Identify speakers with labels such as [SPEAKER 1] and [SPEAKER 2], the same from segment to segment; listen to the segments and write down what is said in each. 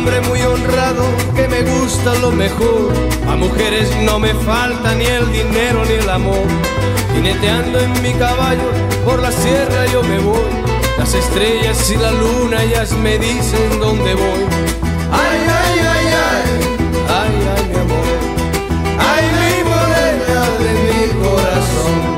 [SPEAKER 1] hombre muy honrado que me gusta lo mejor. A mujeres no me falta ni el dinero ni el amor. Jineteando en mi caballo por la sierra yo me voy. Las estrellas y la luna ellas me dicen dónde voy. Ay, ay, ay, ay, ay, ay, mi amor. Ay, mi morena de mi corazón.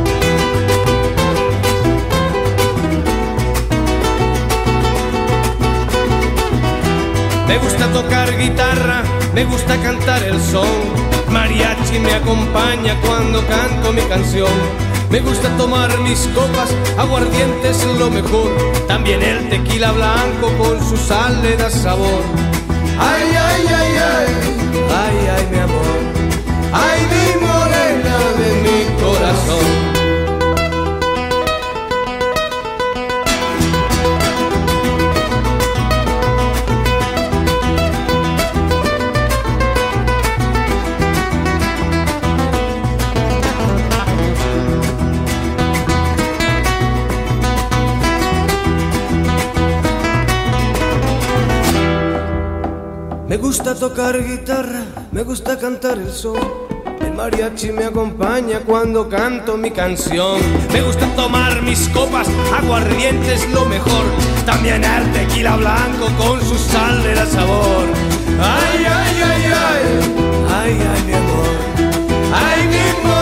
[SPEAKER 1] Me gusta tocar guitarra, me gusta cantar el son. Mariachi me acompaña cuando canto mi canción. Me gusta tomar mis copas, aguardiente es lo mejor. También el tequila blanco con su sal le da sabor. Ay, ay, ay, ay, ay, ay, mi amor. Ay, mi morena de mi corazón. Me gusta tocar guitarra, me gusta cantar el son. El mariachi me acompaña cuando canto mi canción. Me gusta tomar mis copas, aguardiente es lo mejor. También el tequila blanco con su sal le da sabor. Ay, ay, ay, ay, ay, ay, mi amor. Ay, mi amor.